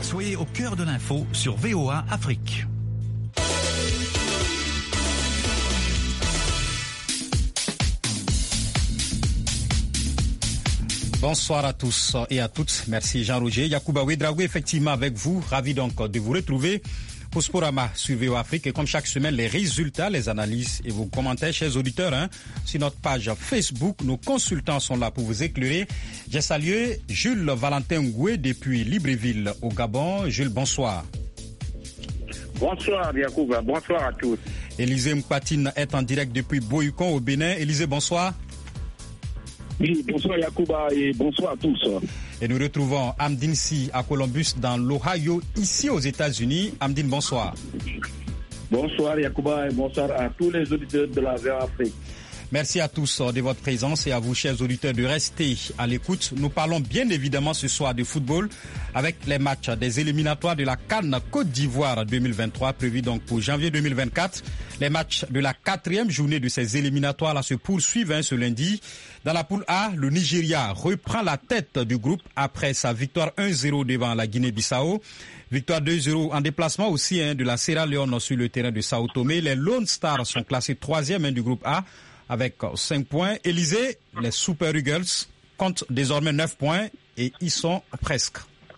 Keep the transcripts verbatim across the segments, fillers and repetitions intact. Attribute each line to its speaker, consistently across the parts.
Speaker 1: Soyez au cœur de l'info sur V O A Afrique.
Speaker 2: Bonsoir à tous et à toutes. Merci Jean-Roger. Yacouba Ouedraogo, effectivement avec vous. Ravi donc de vous retrouver pour Sporama sur V O A Afrique. Et comme chaque semaine, les résultats, les analyses et vos commentaires, chers auditeurs, hein, sur notre page Facebook. Nos consultants sont là pour vous éclairer. J'ai salué Jules Valentin Ngoué depuis Libreville au Gabon. Jules, bonsoir.
Speaker 3: Bonsoir Yacouba, bonsoir à tous.
Speaker 2: Élisée Mpatine est en direct depuis Boyukon au Bénin. Élisée, bonsoir.
Speaker 4: Oui, bonsoir Yacouba et bonsoir à tous.
Speaker 2: Et nous retrouvons Amdine Si à Columbus dans l'Ohio, ici aux États-Unis. Amdine, bonsoir.
Speaker 4: Bonsoir Yacouba et bonsoir à tous les auditeurs de la V O A Afrique.
Speaker 2: Merci à tous de votre présence et à vous, chers auditeurs, de rester à l'écoute. Nous parlons bien évidemment ce soir de football avec les matchs des éliminatoires de la CAN Côte d'Ivoire deux mille vingt-trois prévus donc pour janvier deux mille vingt-quatre. Les matchs de la quatrième journée de ces éliminatoires là se poursuivent hein, ce lundi. Dans la poule A, le Nigeria reprend la tête du groupe après sa victoire un zéro devant la Guinée-Bissau. Victoire deux zéro en déplacement aussi hein, de la Sierra Leone sur le terrain de Sao Tomé. Les Lone Stars sont classés troisième hein, du groupe A avec cinq points. Élysée, les Super Eagles comptent désormais neuf points et ils sont presque.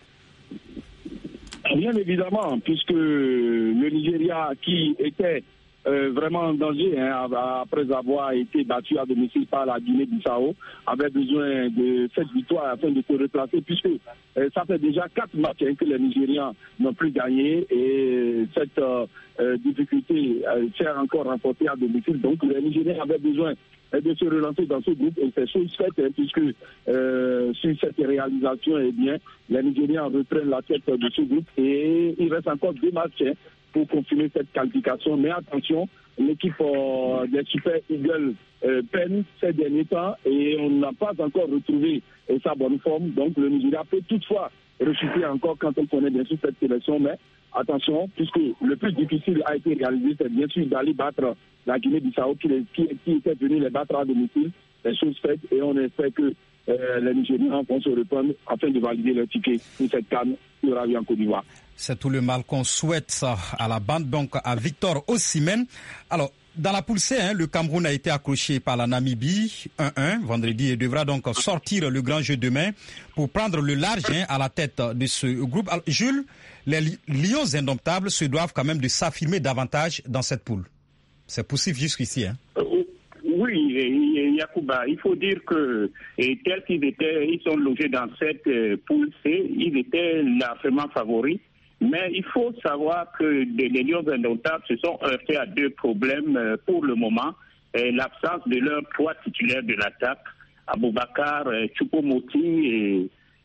Speaker 4: Bien évidemment, puisque le Nigeria qui était euh, vraiment en danger hein, après avoir été battu à domicile par la Guinée-Bissau avait besoin de cette victoire afin de se replacer puisque euh, ça fait déjà quatre matchs hein, que les Nigérians n'ont plus gagné et cette euh, euh, difficulté euh, s'est encore remportée à domicile. Donc les Nigériens avaient besoin de se relancer dans ce groupe et c'est chose faite hein, puisque euh, sur cette réalisation, eh bien, les Nigériens reprennent la tête de ce groupe et il reste encore deux matchs hein, pour confirmer cette qualification. Mais attention, l'équipe euh, des Super Eagles euh, peine ces derniers temps et on n'a pas encore retrouvé euh, sa bonne forme. Donc le Nigeria peut toutefois rechuter encore quand on connaît bien sûr cette sélection. Mais attention, puisque le plus difficile a été réalisé, c'est bien sûr d'aller battre la Guinée-Bissau qui, qui, qui était venue les battre à domicile. Les choses faites et on espère que euh, les Nigériens vont se reprendre afin de valider leur ticket pour cette CAN qui aura lieu en Côte d'Ivoire.
Speaker 2: C'est tout le mal qu'on souhaite à la bande, donc à Victor Osimhen. Alors, dans la poule C, hein, le Cameroun a été accroché par la Namibie un un vendredi et devra donc sortir le grand jeu demain pour prendre le large hein, à la tête de ce groupe. Alors, Jules, les Lions indomptables se doivent quand même de s'affirmer davantage dans cette poule. C'est possible jusqu'ici. Hein.
Speaker 3: Oui, Yacouba, il faut dire que et tels qu'ils étaient, ils sont logés dans cette euh, poule C, ils étaient largement favoris. Mais il faut savoir que les Lions indomptables se sont heurtés à deux problèmes euh, pour le moment. Et l'absence de leurs trois titulaires de l'attaque, Aboubakar, euh, Choupo-Moting et,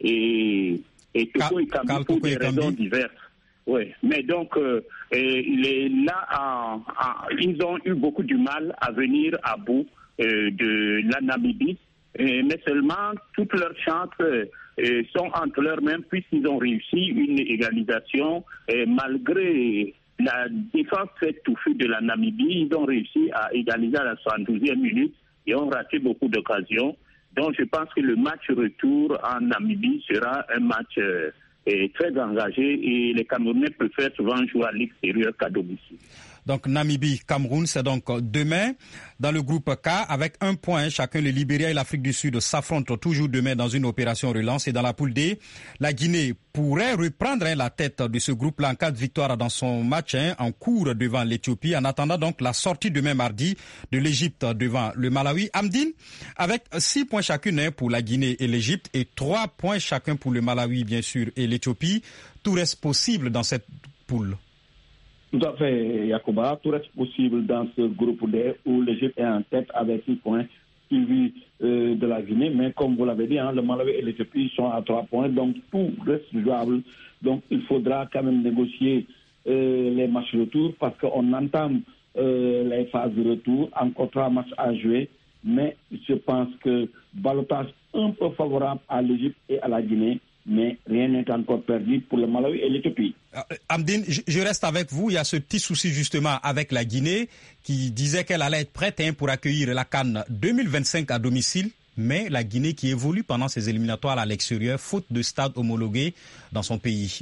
Speaker 3: et, et Toko Ekambi pour des raisons diverses. Oui, mais donc euh, les, là, en, en, ils ont eu beaucoup du mal à venir à bout euh, de la Namibie, euh, mais seulement toutes leurs chances euh, sont entre leurs mains puisqu'ils ont réussi une égalisation euh, malgré la défense très touffue de la Namibie. Ils ont réussi à égaliser à la soixante-douzième minute et ont raté beaucoup d'occasions. Donc je pense que le match retour en Namibie sera un match euh, est très engagé et les Camerounais préfèrent souvent jouer à l'extérieur qu'à domicile.
Speaker 2: Donc Namibie, Cameroun, c'est donc demain. Dans le groupe K, avec un point chacun, le Libéria et l'Afrique du Sud s'affrontent toujours demain dans une opération relance. Et dans la poule D, la Guinée pourrait reprendre hein, la tête de ce groupe-là en cas de victoire dans son match hein, en cours devant l'Éthiopie. En attendant donc la sortie demain mardi de l'Égypte devant le Malawi. Amdine, avec six points chacune hein, pour la Guinée et l'Égypte et trois points chacun pour le Malawi bien sûr et l'Éthiopie. Tout reste possible dans cette poule.
Speaker 4: Tout à fait, Yacouba. Tout reste possible dans ce groupe D où l'Égypte est en tête avec six points suivi euh, de la Guinée. Mais comme vous l'avez dit, hein, le Malawi et l'Éthiopie sont à trois points. Donc tout reste jouable. Donc il faudra quand même négocier euh, les matchs retour parce qu'on entame euh, les phases de retour. Encore trois matchs à jouer. Mais je pense que ballottage un peu favorable à l'Égypte et à la Guinée. Mais rien n'est encore perdu pour le Malawi et l'Éthiopie.
Speaker 2: Amdine, je reste avec vous. Il y a ce petit souci justement avec la Guinée qui disait qu'elle allait être prête hein, pour accueillir la CAN deux mille vingt-cinq à domicile. Mais la Guinée qui évolue pendant ses éliminatoires à l'extérieur, faute de stade homologué dans son pays.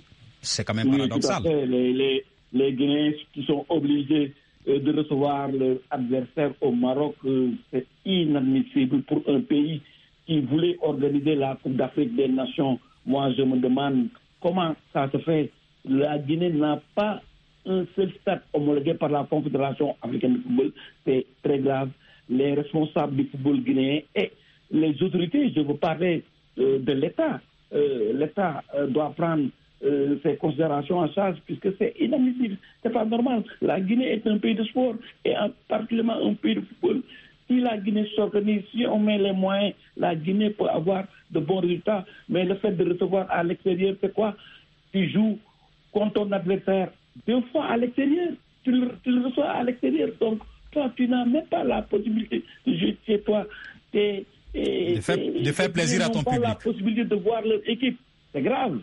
Speaker 2: C'est quand même
Speaker 5: oui,
Speaker 2: paradoxal.
Speaker 5: Tout à fait. Les, les, les Guinéens qui sont obligés euh, de recevoir leur adversaire au Maroc, euh, c'est inadmissible pour un pays qui voulait organiser la Coupe d'Afrique des Nations. Moi, je me demande comment ça se fait. La Guinée n'a pas un seul stade homologué par la Confédération africaine de football. C'est très grave. Les responsables du football guinéen et les autorités, je veux parler euh, de l'État. Euh, L'État euh, doit prendre euh, ses considérations en charge puisque c'est inadmissible. C'est pas normal. La Guinée est un pays de sport et en particulièrement un pays de football. Si la Guinée s'organise, si on met les moyens, la Guinée peut avoir de bons résultats. Mais le fait de recevoir à l'extérieur, c'est quoi? Tu joues contre ton adversaire deux fois à l'extérieur. Tu le, tu le reçois à l'extérieur. Donc, toi, tu n'as même pas la possibilité de jouer chez toi. Et, et,
Speaker 2: de faire,
Speaker 5: et,
Speaker 2: de faire plaisir à ton public.
Speaker 5: Ils n'ont pas la possibilité de voir leur équipe. C'est grave.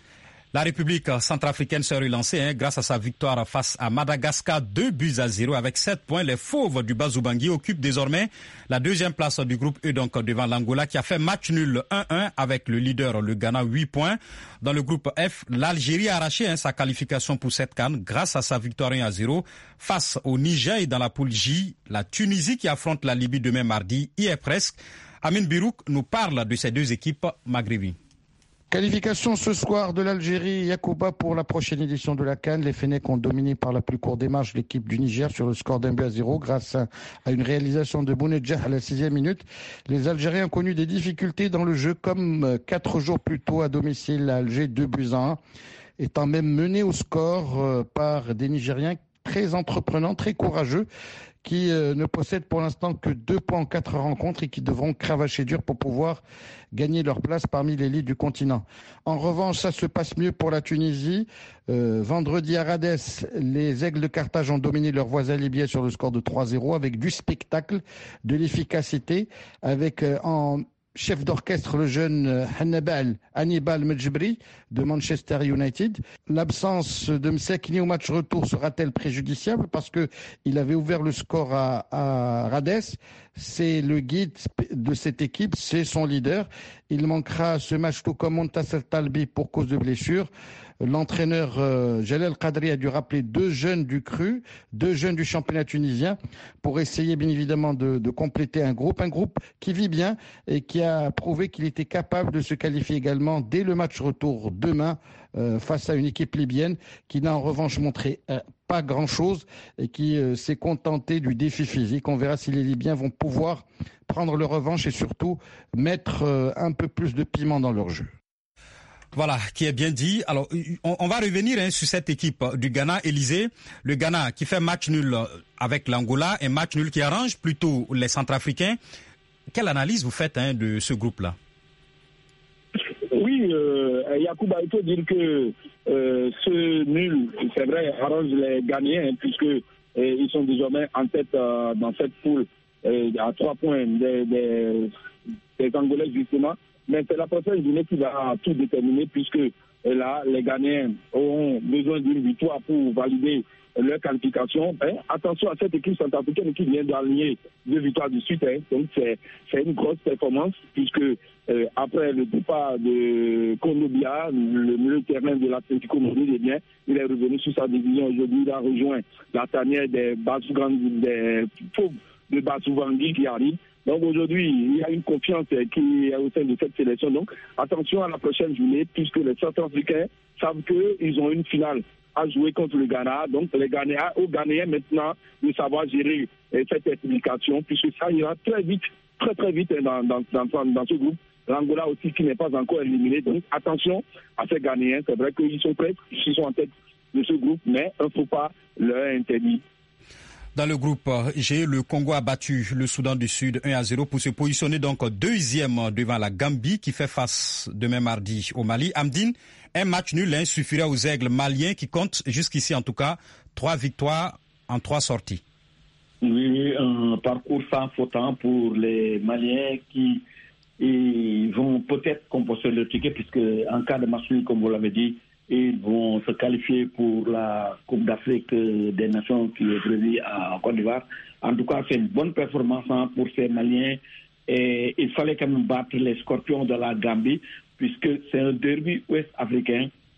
Speaker 2: La République centrafricaine s'est relancée hein, grâce à sa victoire face à Madagascar, deux buts à zéro. Avec sept points, les fauves du Bazou-Bangui occupent désormais la deuxième place du groupe E, donc devant l'Angola, qui a fait match nul un un avec le leader, le Ghana, huit points. Dans le groupe F, l'Algérie a arraché hein, sa qualification pour cette CAN grâce à sa victoire un à zéro face au Niger. Et dans la poule J, la Tunisie qui affronte la Libye demain mardi y est presque. Amin Birouk nous parle de ces deux équipes maghrébines.
Speaker 6: Qualification ce soir de l'Algérie, Yacouba pour la prochaine édition de la CAN. Les Fennecs ont dominé par la plus courte démarche l'équipe du Niger sur le score d'un but à zéro grâce à une réalisation de Bounedjah à la sixième minute. Les Algériens ont connu des difficultés dans le jeu comme quatre jours plus tôt à domicile à Alger, deux buts à un, étant même mené au score par des Nigériens très entreprenants, très courageux, qui euh, ne possèdent pour l'instant que deux points en quatre rencontres et qui devront cravacher dur pour pouvoir gagner leur place parmi l'élite du continent. En revanche, ça se passe mieux pour la Tunisie. Euh, vendredi à Rades, les Aigles de Carthage ont dominé leurs voisins libyens sur le score de trois zéro avec du spectacle, de l'efficacité, avec euh, en chef d'orchestre le jeune Hannibal, Hannibal Medjbri de Manchester United. L'absence de Msekni au match retour sera-t-elle préjudiciable parce que il avait ouvert le score à, à Rades. C'est le guide de cette équipe, c'est son leader. Il manquera ce match tout comme Montasser Talbi pour cause de blessure. L'entraîneur euh, Jalel Qadri a dû rappeler deux jeunes du cru, deux jeunes du championnat tunisien pour essayer bien évidemment de, de compléter un groupe, un groupe qui vit bien et qui a prouvé qu'il était capable de se qualifier également dès le match retour demain euh, face à une équipe libyenne qui n'a en revanche montré euh, pas grand-chose et qui euh, s'est contentée du défi physique. On verra si les Libyens vont pouvoir prendre leur revanche et surtout mettre euh, un peu plus de piment dans leur jeu.
Speaker 2: Voilà, qui est bien dit. Alors, on, on va revenir hein, sur cette équipe du Ghana, Élysée. Le Ghana qui fait match nul avec l'Angola et match nul qui arrange plutôt les Centrafricains. Quelle analyse vous faites hein, de ce groupe-là?
Speaker 4: Oui, euh, Yacouba, il faut dire que euh, ce nul, c'est vrai, arrange les Ghanéens hein, puisque euh, ils sont désormais en tête euh, dans cette poule euh, à trois points des, des, des Angolais justement. Mais c'est la prochaine Guinée qui va tout déterminer puisque là, les Ghanéens auront besoin d'une victoire pour valider leur qualification. Hein, attention à cette équipe centrafricaine qui vient d'aligner deux victoires de suite. Hein, donc c'est, c'est une grosse performance puisque euh, après le départ de Konobia, le milieu terrain de l'Atlético Madrid, eh bien, il est revenu sur sa division. Aujourd'hui, il a rejoint la tanière des Bazou-Bangui, des fauves de Bazou-Bangui qui arrive. Donc aujourd'hui, il y a une confiance qui est au sein de cette sélection. Donc attention à la prochaine journée, puisque les Centrafricains savent qu'ils ont une finale à jouer contre le Ghana. Donc les Ghanéens, aux Ghanéens maintenant de savoir gérer cette implication, puisque ça ira très vite, très très vite dans, dans, dans, dans ce groupe. L'Angola aussi qui n'est pas encore éliminé. Donc attention à ces Ghanéens. C'est vrai qu'ils sont prêts, ils sont en tête de ce groupe, mais il ne faut pas leur interdire.
Speaker 2: Dans le groupe G, le Congo a battu le Soudan du Sud un à zéro pour se positionner donc deuxième devant la Gambie qui fait face demain mardi au Mali. Amdine, un match nul hein, suffirait aux Aigles maliens qui comptent jusqu'ici en tout cas trois victoires en trois sorties.
Speaker 5: Oui, un parcours sans faute pour les Maliens qui ils vont peut-être composer leur ticket puisque en cas de match nul, comme vous l'avez dit, ils vont se qualifier pour la Coupe d'Afrique des Nations qui est prévue à Côte d'Ivoire. En tout cas, c'est une bonne performance pour ces Maliens. Et il fallait quand même battre les Scorpions de la Gambie, puisque c'est un derby ouest-africain.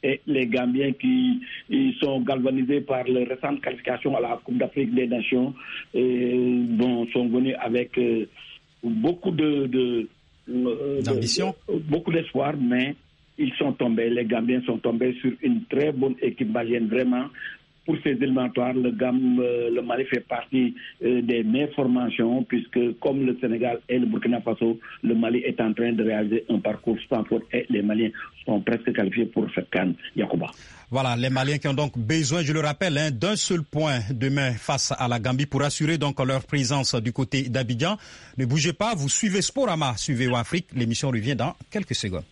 Speaker 5: et les Gambiens qui ils sont galvanisés par les récentes qualifications à la Coupe d'Afrique des Nations et bon, sont venus avec euh, beaucoup de, de, euh,
Speaker 2: d'ambition,
Speaker 5: de, de, beaucoup d'espoir, mais ils sont tombés, les Gambiens sont tombés sur une très bonne équipe malienne, vraiment. Pour ces éliminatoires, le, Gam, euh, le Mali fait partie euh, des meilleures formations, puisque comme le Sénégal et le Burkina Faso, le Mali est en train de réaliser un parcours sans faute et les Maliens sont presque qualifiés pour cette CAN. Yacouba.
Speaker 2: Voilà, les Maliens qui ont donc besoin, je le rappelle, hein, d'un seul point demain face à la Gambie pour assurer donc leur présence du côté d'Abidjan. Ne bougez pas, vous suivez Sporama, suivez Afrique. L'émission revient dans quelques secondes.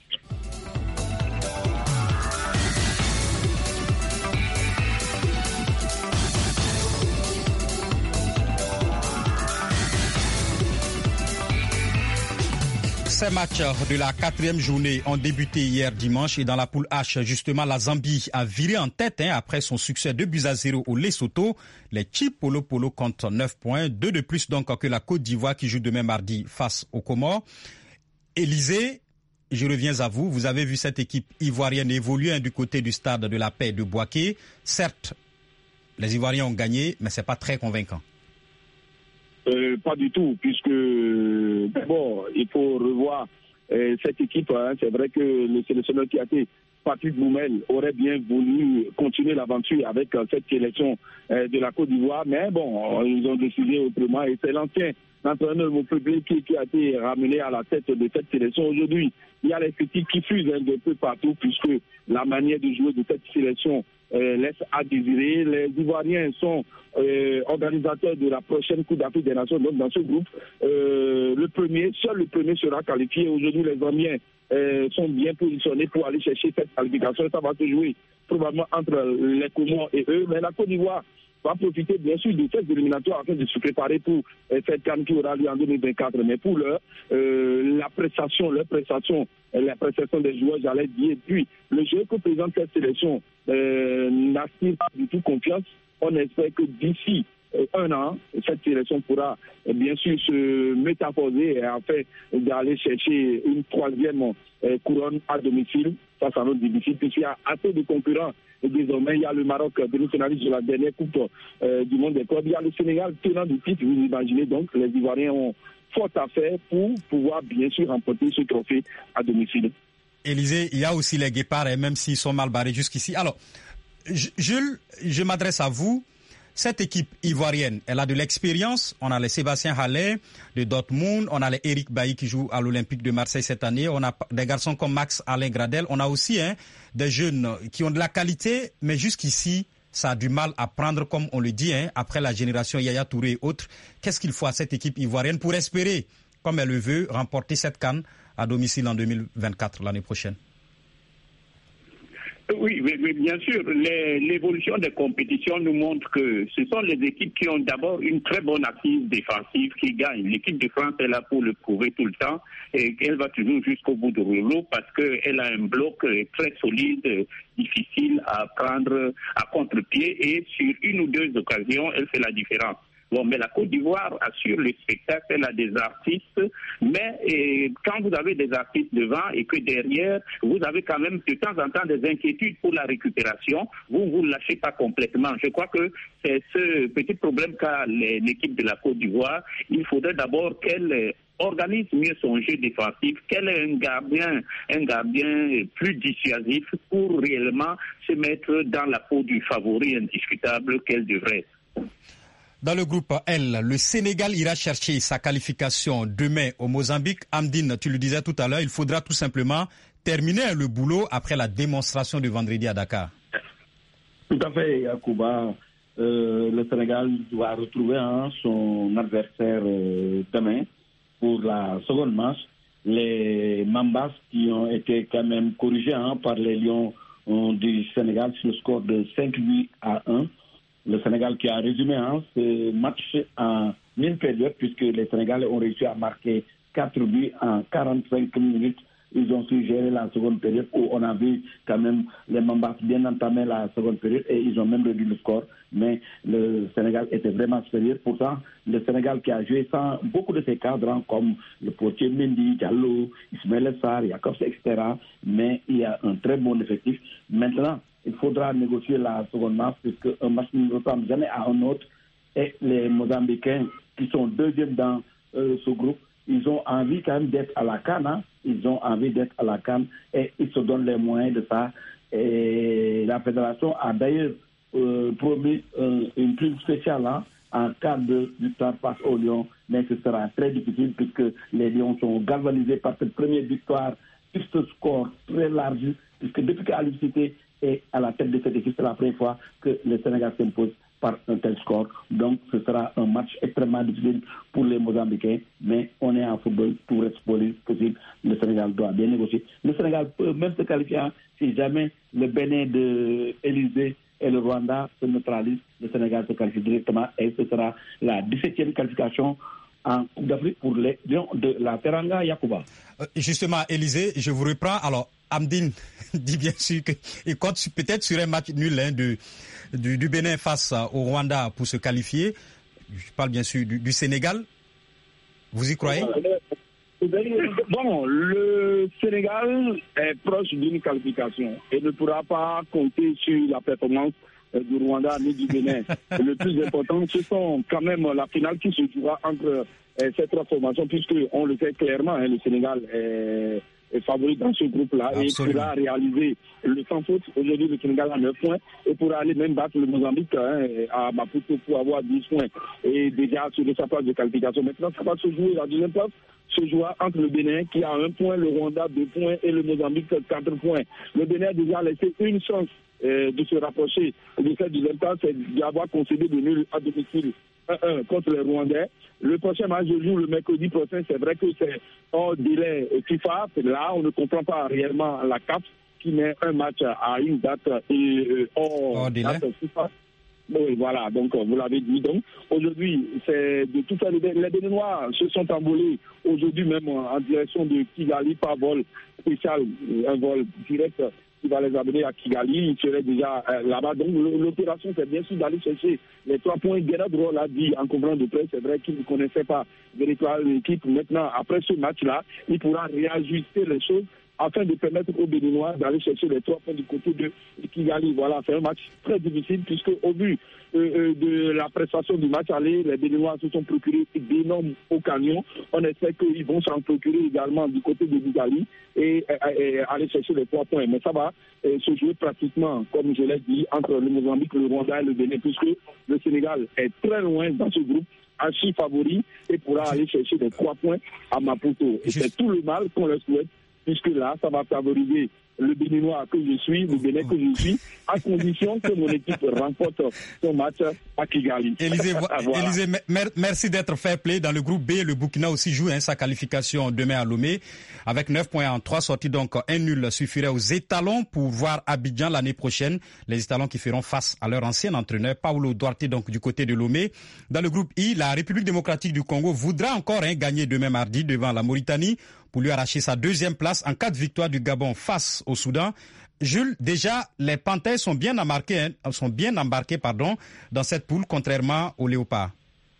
Speaker 2: Ces matchs de la quatrième journée ont débuté hier dimanche et dans la poule H, justement, la Zambie a viré en tête hein, après son succès de buts à zéro au Lesotho. Les Chipolo Polo comptent neuf points, deux de plus donc que la Côte d'Ivoire qui joue demain mardi face aux Comores. Élysée, je reviens à vous. Vous avez vu cette équipe ivoirienne évoluer hein, du côté du stade de la Paix de Bouaké. Certes, les Ivoiriens ont gagné, mais c'est pas très convaincant.
Speaker 4: Euh, pas du tout, puisque d'abord, il faut revoir euh, cette équipe. Hein. C'est vrai que le sélectionneur qui a été Patrick Boumel aurait bien voulu continuer l'aventure avec euh, cette sélection euh, de la Côte d'Ivoire, mais bon, ils ont décidé autrement et c'est l'ancien entraîneur au public qui, qui a été ramené à la tête de cette sélection. Aujourd'hui, il y a les critiques qui fusent un peu partout, puisque la manière de jouer de cette sélection Euh, laisse à désirer. Les Ivoiriens sont euh, organisateurs de la prochaine Coupe d'Afrique des Nations. Donc dans ce groupe, euh, le premier, seul le premier sera qualifié. Aujourd'hui, les Zambiens euh, sont bien positionnés pour aller chercher cette qualification. Ça va se jouer probablement entre les Comores et eux. Mais la Côte d'Ivoire va profiter bien sûr de cette éliminatoire afin de se préparer pour euh, cette CAN qui aura lieu en deux mille vingt-quatre. Mais pour l'heure, euh, la prestation, leur prestation, la prestation des joueurs, j'allais dire, puis le jeu que présente cette sélection euh, n'aspire pas du tout confiance. On espère que d'ici euh, un an, cette sélection pourra euh, bien sûr se métamorphoser afin d'aller chercher une troisième euh, couronne à domicile. Ça, ça va être difficile puisqu'il y a assez de concurrents. Et désormais, il y a le Maroc, demi-finaliste de la dernière Coupe euh, du monde des clubs. Il y a le Sénégal, tenant du titre, vous imaginez. Donc, les Ivoiriens ont fort à faire pour pouvoir, bien sûr, remporter ce trophée à domicile.
Speaker 2: Élysée, il y a aussi les Guépards, et même s'ils sont mal barrés jusqu'ici. Alors, Jules, je m'adresse à vous. Cette équipe ivoirienne, elle a de l'expérience. On a les Sébastien Haller de Dortmund, on a les Eric Bailly qui joue à l'Olympique de Marseille cette année, on a des garçons comme Max Alain Gradel, on a aussi hein, des jeunes qui ont de la qualité, mais jusqu'ici, ça a du mal à prendre, comme on le dit, hein, après la génération Yaya Touré et autres. Qu'est-ce qu'il faut à cette équipe ivoirienne pour espérer, comme elle le veut, remporter cette CAN à domicile en deux mille vingt-quatre, l'année prochaine?
Speaker 3: Oui, mais, mais bien sûr, les, l'évolution des compétitions nous montre que ce sont les équipes qui ont d'abord une très bonne assise défensive qui gagnent. L'équipe de France est là pour le prouver tout le temps et elle va toujours jusqu'au bout du rouleau parce qu'elle a un bloc très solide, difficile à prendre à contre-pied et sur une ou deux occasions, elle fait la différence. Bon, mais la Côte d'Ivoire assure le spectacle, elle a des artistes, mais et, quand vous avez des artistes devant et que derrière, vous avez quand même de temps en temps des inquiétudes pour la récupération, vous ne vous lâchez pas complètement. Je crois que c'est ce petit problème qu'a l'équipe de la Côte d'Ivoire. Il faudrait d'abord qu'elle organise mieux son jeu défensif, qu'elle ait un gardien, un gardien plus dissuasif pour réellement se mettre dans la peau du favori indiscutable qu'elle devrait.
Speaker 2: Dans le groupe L, le Sénégal ira chercher sa qualification demain au Mozambique. Amdine, tu le disais tout à l'heure, il faudra tout simplement terminer le boulot après la démonstration de vendredi à Dakar.
Speaker 5: Tout à fait, Yacouba. Euh, le Sénégal doit retrouver hein, son adversaire euh, demain pour la seconde match. Les Mambas qui ont été quand même corrigés hein, par les Lions euh, du Sénégal sur le score de cinq buts à un. Le Sénégal qui a résumé hein, ce match en une période puisque les Sénégalais ont réussi à marquer quatre buts en quarante-cinq minutes ils ont su gérer la seconde période où on a vu quand même les Mambas bien entamer la seconde période et ils ont même réduit le score. Mais le Sénégal était vraiment supérieur. Pourtant, le Sénégal qui a joué sans beaucoup de ses cadres, hein, comme le portier Mendy, Diallo, Ismaël Sarr, Jakobs, et cetera. Mais il y a un très bon effectif. Maintenant, il faudra négocier la seconde match puisque un match ne ressemble jamais à un autre. Et les Mozambicains qui sont deuxièmes dans euh, ce groupe, ils ont envie quand même d'être à la CAN, hein. Ils ont envie d'être à la CAN et ils se donnent les moyens de ça. Et la fédération a d'ailleurs euh, promis euh, une prime spéciale hein, en cas de victoire face aux Lions, mais ce sera très difficile puisque les Lions sont galvanisés par cette première victoire sur ce score très large, puisque depuis qu'Aliou Cissé est à la tête de cette équipe, c'est la première fois que le Sénégal s'impose par un tel score. Donc ce sera un match extrêmement difficile pour les Mozambicains, mais on est en football, tout reste possible. Le Sénégal doit bien négocier. Le Sénégal peut même se qualifier si jamais le Bénin de Élysée et le Rwanda se neutralisent. Le Sénégal se qualifie directement et ce sera la dix-septième qualification en Coupe d'Afrique pour les Lions de la Teranga Yakuba.
Speaker 2: Euh, justement, Élysée, je vous reprends. Alors, Amdine dit bien sûr qu'il compte peut-être sur un match nul hein, de, du, du Bénin face au Rwanda pour se qualifier. Je parle bien sûr du, du Sénégal. Vous y croyez?
Speaker 4: Bon, le Sénégal est proche d'une qualification et ne pourra pas compter sur la performance du Rwanda ni du Bénin. Le plus important, ce sont quand même la finale qui se jouera entre euh, ces trois formations, puisque on le sait clairement, hein, le Sénégal est, est favori dans ce groupe-là. Absolument. Et il pourra réaliser le sans faute. Aujourd'hui, le Sénégal a neuf points et pourra aller même battre le Mozambique hein, à Maputo pour avoir dix points. Et déjà sur sa place de qualification. Maintenant, ça va se jouer la deuxième place. Se jouera entre le Bénin qui a un point, le Rwanda deux points et le Mozambique quatre points. Le Bénin a déjà laissé une chance euh, de se rapprocher de cette deuxième place, c'est d'avoir concédé de nul à domicile un un contre les Rwandais. Le prochain match se joue le mercredi prochain. C'est vrai que c'est hors délai FIFA. Là, on ne comprend pas réellement la C A F qui met un match à une date et euh, hors, hors date FIFA. Oui, voilà, donc vous l'avez dit. Donc aujourd'hui, c'est de tout faire. Les Béninois se sont envolés aujourd'hui même en direction de Kigali par vol spécial, un vol direct qui va les amener à Kigali. Ils seraient déjà euh, là-bas. Donc l'opération, c'est bien sûr d'aller chercher les trois points. Guerrero l'a dit en conférence de presse. C'est vrai qu'il ne connaissait pas véritablement l'équipe. Maintenant, après ce match-là, il pourra réajuster les choses afin de permettre aux Béninois d'aller chercher les trois points du côté de Kigali. Voilà, c'est un match très difficile puisque au vu euh, euh, de la prestation du match aller, les Béninois se sont procurés d'énormes occasions. On espère qu'ils vont s'en procurer également du côté de Kigali et, et, et aller chercher les trois points. Mais ça va euh, se jouer pratiquement, comme je l'ai dit, entre le Mozambique, le Rwanda et le Bénin, puisque le Sénégal est très loin dans ce groupe, archi favori, et pourra aller chercher les trois points à Maputo. Et c'est tout le mal qu'on leur souhaite, puisque là, ça va favoriser le Béninois que je suis, le Bénin que je suis, à condition que mon équipe remporte son match à Kigali.
Speaker 2: Élysée, voilà. Élysée mer merci d'être fair play. Dans le groupe B, le Burkina aussi joue hein, sa qualification demain à Lomé. Avec neuf points en trois sorties, donc un nul suffirait aux étalons pour voir Abidjan l'année prochaine. Les étalons qui feront face à leur ancien entraîneur, Paulo Duarte, donc du côté de Lomé. Dans le groupe I, la République démocratique du Congo voudra encore hein, gagner demain mardi devant la Mauritanie pour lui arracher sa deuxième place en cas de victoire du Gabon face au Soudan. Jules, déjà, les Panthères sont bien embarqués, hein, sont bien embarqués pardon, dans cette poule, contrairement aux Léopards.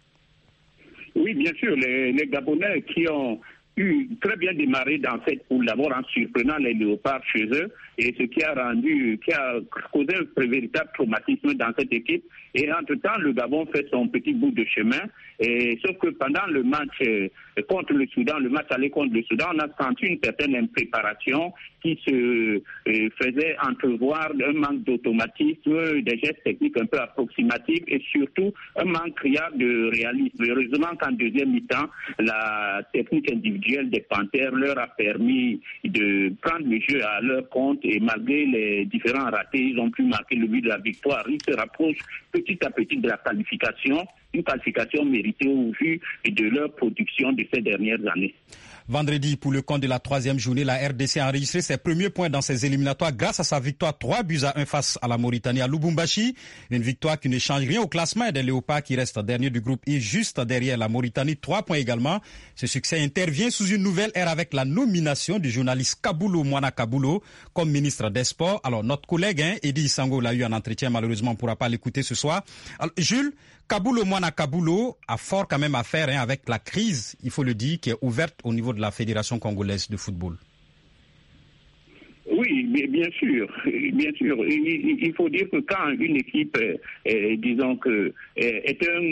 Speaker 3: Oui, bien sûr, les, les Gabonais qui ont eu très bien démarré dans cette poule, d'abord en surprenant les Léopards chez eux, et ce qui a rendu, qui a causé un véritable traumatisme dans cette équipe. Et entre-temps, le Gabon fait son petit bout de chemin. Et, sauf que pendant le match euh, contre le Soudan, le match aller contre le Soudan, on a senti une certaine impréparation qui se euh, faisait entrevoir un manque d'automatisme, des gestes techniques un peu approximatifs et surtout un manque criard de réalisme. Heureusement qu'en deuxième mi-temps, la technique individuelle des Panthères leur a permis de prendre le jeu à leur compte et malgré les différents ratés, ils ont pu marquer le but de la victoire. Ils se rapprochent petit à petit de la qualification, une qualification méritée au vu de leur production de ces dernières années.
Speaker 2: Vendredi, pour le compte de la troisième journée, la R D C a enregistré ses premiers points dans ses éliminatoires grâce à sa victoire trois buts à un face à la Mauritanie à Lubumbashi. Une victoire qui ne change rien au classement des Léopards qui restent dernier du groupe I, juste derrière la Mauritanie, trois points également. Ce succès intervient sous une nouvelle ère avec la nomination du journaliste Kabulo Moana Kabulo comme ministre des Sports. Alors, notre collègue, hein, Eddie Sango, l'a eu en entretien, malheureusement, on ne pourra pas l'écouter ce soir. Alors, Jules, Kabulo Moana Kabulo a fort quand même à faire hein, avec la crise, il faut le dire, qui est ouverte au niveau de la Fédération congolaise de football.
Speaker 3: Oui, bien sûr, bien sûr. Il faut dire que quand une équipe, euh, disons que est un,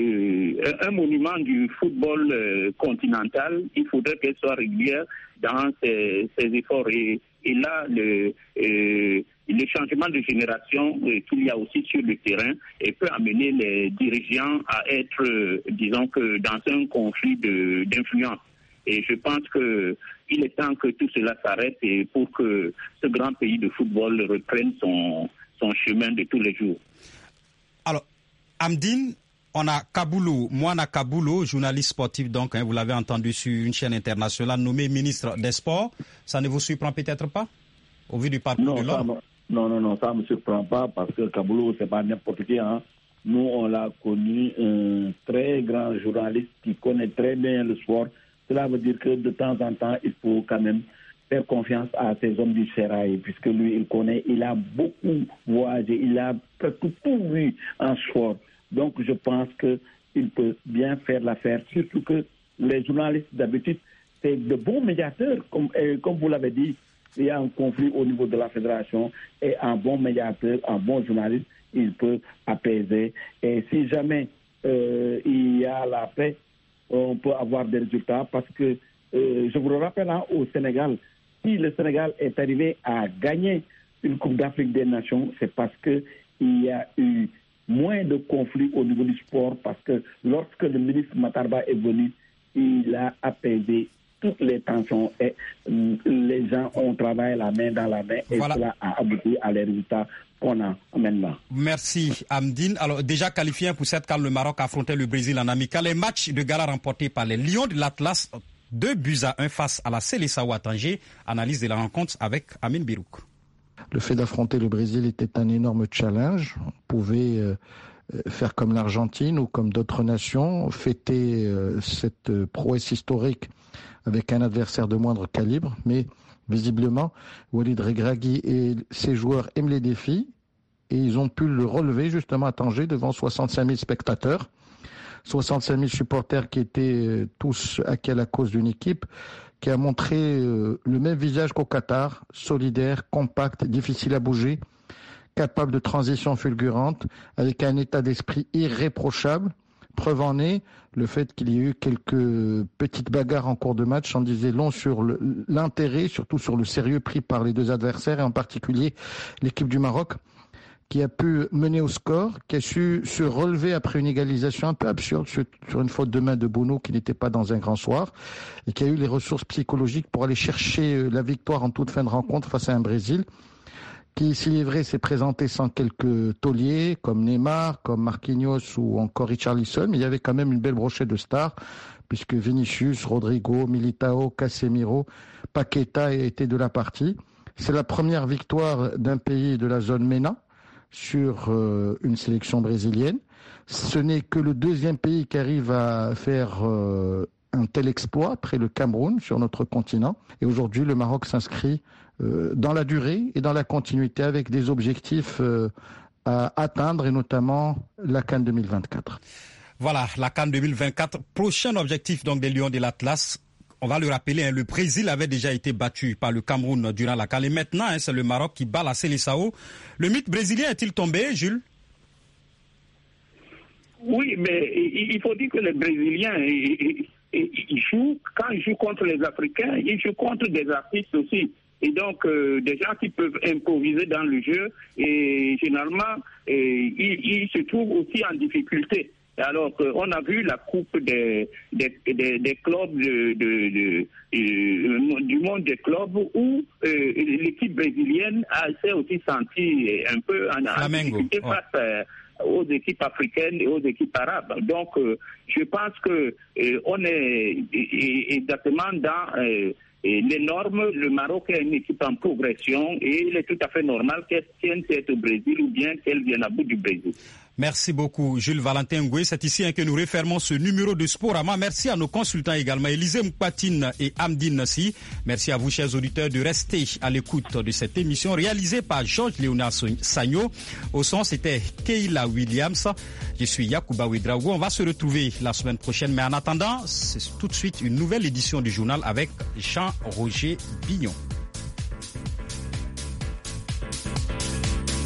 Speaker 3: euh, un monument du football euh, continental, il faudrait qu'elle soit régulière dans ses, ses efforts. Et, et là, le, euh, le changement de génération euh, qu'il y a aussi sur le terrain et peut amener les dirigeants à être, euh, disons que dans un conflit de, d'influence. Et je pense qu'il est temps que tout cela s'arrête et pour que ce grand pays de football reprenne son, son chemin de tous les jours.
Speaker 2: Alors, Amdine, on a Kabulo, Moana Kabulo, journaliste sportif, donc, hein, vous l'avez entendu sur une chaîne internationale, nommé ministre des Sports. Ça ne vous surprend peut-être pas, au vu du parcours
Speaker 5: non,
Speaker 2: de l'homme?
Speaker 5: Non, non, non, ça ne me surprend pas parce que Kabulo, c'est pas n'importe qui. Hein. Nous, on l'a connu, un très grand journaliste qui connaît très bien le sport. Cela veut dire que de temps en temps, il faut quand même faire confiance à ces hommes du sérail, puisque lui, il connaît, il a beaucoup voyagé, il a presque tout vu en sport. Donc, je pense qu'il peut bien faire l'affaire, surtout que les journalistes, d'habitude, c'est de bons médiateurs, comme, et, comme vous l'avez dit, il y a un conflit au niveau de la fédération, et un bon médiateur, un bon journaliste, il peut apaiser. Et si jamais euh, il y a la paix, on peut avoir des résultats parce que, euh, je vous le rappelle, hein, au Sénégal, si le Sénégal est arrivé à gagner une Coupe d'Afrique des Nations, c'est parce qu'il y a eu moins de conflits au niveau du sport, parce que lorsque le ministre Matarba est venu, il a apaisé toutes les tensions et euh, les gens ont travaillé la main dans la main et voilà. Cela a abouti à les résultats qu'on a maintenant.
Speaker 2: Merci Amdine. Alors déjà qualifié pour cette CAN, le Maroc affrontait le Brésil en amical. Les matchs de gala remportés par les Lions de l'Atlas, deux buts à un face à la Seleção à Tanger. Analyse de la rencontre avec Amine Birouk.
Speaker 6: Le fait d'affronter le Brésil était un énorme challenge. On pouvait euh, faire comme l'Argentine ou comme d'autres nations, fêter euh, cette euh, prouesse historique avec un adversaire de moindre calibre, mais visiblement, Walid Regragui et ses joueurs aiment les défis et ils ont pu le relever justement à Tanger devant soixante-cinq mille spectateurs, soixante-cinq mille supporters qui étaient tous acquis à la cause d'une équipe qui a montré le même visage qu'au Qatar, solidaire, compact, difficile à bouger, capable de transition fulgurante, avec un état d'esprit irréprochable. Preuve en est le fait qu'il y ait eu quelques petites bagarres en cours de match, en disait long sur le, l'intérêt, surtout sur le sérieux pris par les deux adversaires, et en particulier l'équipe du Maroc, qui a pu mener au score, qui a su se relever après une égalisation un peu absurde sur, sur une faute de main de Bono qui n'était pas dans un grand soir, et qui a eu les ressources psychologiques pour aller chercher la victoire en toute fin de rencontre face à un Brésil qui, s'il est vrai, s'est présenté sans quelques tauliers, comme Neymar, comme Marquinhos ou encore Richarlison, mais il y avait quand même une belle brochette de stars, puisque Vinicius, Rodrigo, Militao, Casemiro, Paqueta étaient de la partie. C'est la première victoire d'un pays de la zone MENA sur euh, une sélection brésilienne. Ce n'est que le deuxième pays qui arrive à faire euh, un tel exploit, après le Cameroun, sur notre continent. Et aujourd'hui, le Maroc s'inscrit dans la durée et dans la continuité avec des objectifs euh, à atteindre et notamment la CAN deux mille vingt-quatre.
Speaker 2: Voilà, la CAN deux mille vingt-quatre. Prochain objectif donc des Lions de l'Atlas. On va le rappeler, hein, le Brésil avait déjà été battu par le Cameroun durant la CAN et maintenant hein, c'est le Maroc qui bat la Seleção. Le mythe brésilien est-il tombé, Jules?
Speaker 3: Oui, mais il faut dire que les Brésiliens ils, ils jouent, quand ils jouent contre les Africains, ils jouent contre des artistes aussi. Et donc, euh, des gens qui peuvent improviser dans le jeu, et généralement, et, ils, ils se trouvent aussi en difficulté. Alors qu'on a vu la coupe des, des, des, des clubs de, de, de, de, du monde des clubs où euh, l'équipe brésilienne a, s'est aussi sentie un peu en, en difficulté face, aux équipes africaines et aux équipes arabes. Donc, euh, je pense que euh, on est exactement dans euh, les normes. Le Maroc est une équipe en progression et il est tout à fait normal qu'elle tienne tête au Brésil ou bien qu'elle vienne à bout du Brésil.
Speaker 2: Merci beaucoup, Jules Valentin Ngoué. C'est ici hein, que nous refermons ce numéro de Sporama. Merci à nos consultants également, Élisée Mpatine et Amdine Nassi. Merci à vous, chers auditeurs, de rester à l'écoute de cette émission réalisée par Georges Léonard Sagno. Au son, c'était Keila Williams. Je suis Yacouba Ouedraogo. On va se retrouver la semaine prochaine. Mais en attendant, c'est tout de suite une nouvelle édition du journal avec Jean-Roger Bignon.